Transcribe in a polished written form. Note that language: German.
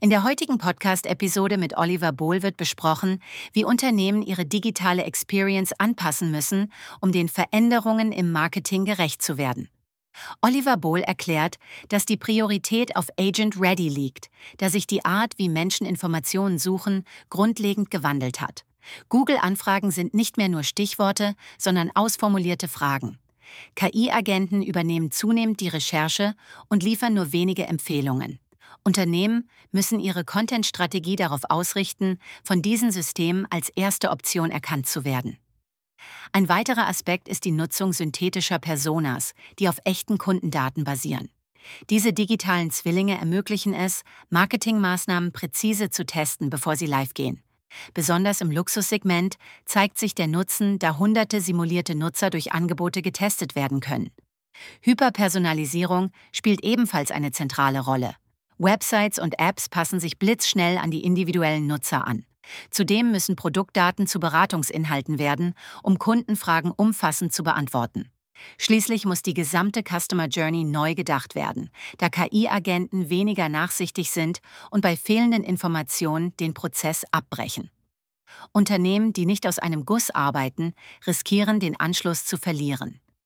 In der heutigen Podcast-Episode mit Oliver Bohl wird besprochen, wie Unternehmen ihre digitale Experience anpassen müssen, um den Veränderungen im Marketing gerecht zu werden. Oliver Bohl erklärt, dass die Priorität auf Agent Ready liegt, da sich die Art, wie Menschen Informationen suchen, grundlegend gewandelt hat. Google-Anfragen sind nicht mehr nur Stichworte, sondern ausformulierte Fragen. KI-Agenten übernehmen zunehmend die Recherche und liefern nur wenige Empfehlungen. Unternehmen müssen ihre Content-Strategie darauf ausrichten, von diesen Systemen als erste Option erkannt zu werden. Ein weiterer Aspekt ist die Nutzung synthetischer Personas, die auf echten Kundendaten basieren. Diese digitalen Zwillinge ermöglichen es, Marketingmaßnahmen präzise zu testen, bevor sie live gehen. Besonders im Luxussegment zeigt sich der Nutzen, da hunderte simulierte Nutzer durch Angebote getestet werden können. Hyperpersonalisierung spielt ebenfalls eine zentrale Rolle. Websites und Apps passen sich blitzschnell an die individuellen Nutzer an. Zudem müssen Produktdaten zu Beratungsinhalten werden, um Kundenfragen umfassend zu beantworten. Schließlich muss die gesamte Customer Journey neu gedacht werden, da KI-Agenten weniger nachsichtig sind und bei fehlenden Informationen den Prozess abbrechen. Unternehmen, die nicht aus einem Guss arbeiten, riskieren, den Anschluss zu verlieren.